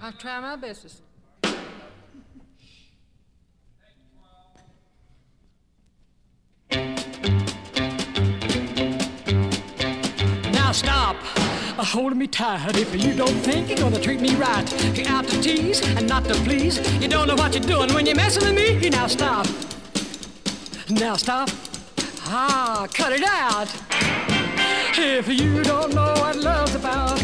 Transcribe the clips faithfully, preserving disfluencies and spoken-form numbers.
I'll try my bestest. Now stop uh, holding me tight. If you don't think you're gonna treat me right, you're out to tease and not to please. You don't know what you're doing when you're messing with me. Now stop. Now stop. Ah, cut it out. If you don't know what love's about.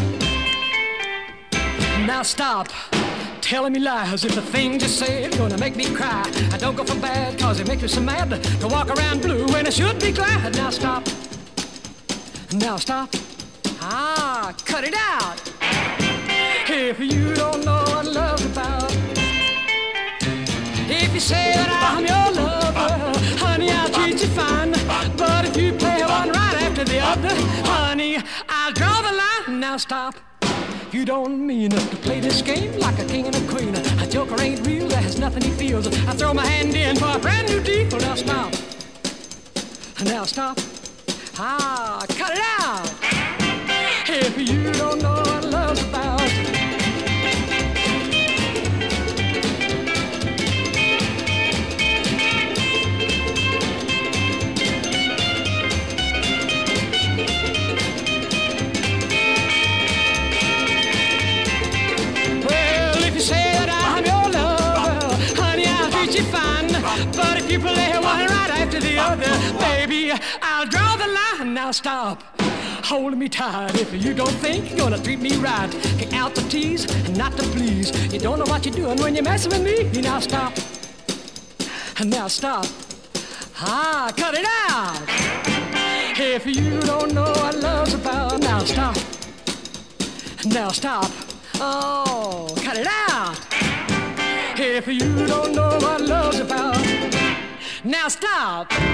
Now stop telling me lies. If the things you say are gonna make me cry, I don't go for bad, cause it makes me so mad to walk around blue when I should be glad. Now stop. Now stop. Ah, cut it out. If you don't know what love's about. If you say that I'm your lover, honey, I'll treat you fine. But if you play one right after the other, honey, I'll draw the line. Now stop. You don't mean to play this game like a king and a queen. A joker ain't real, there has nothing he feels. I throw my hand in for a brand new deal. Now stop. Now stop. Ah, cut it out. If you don't know what love's about. But if you play one right after the other, baby, I'll draw the line. Now stop holding me tight. If you don't think you're gonna treat me right, get out to tease and not to please. You don't know what you're doing when you're messing with me. Now stop. Now stop. Ah, cut it out. If you don't know what love's about. Now stop. Now stop. Oh, cut it out. If you don't know what love's about. Now stop.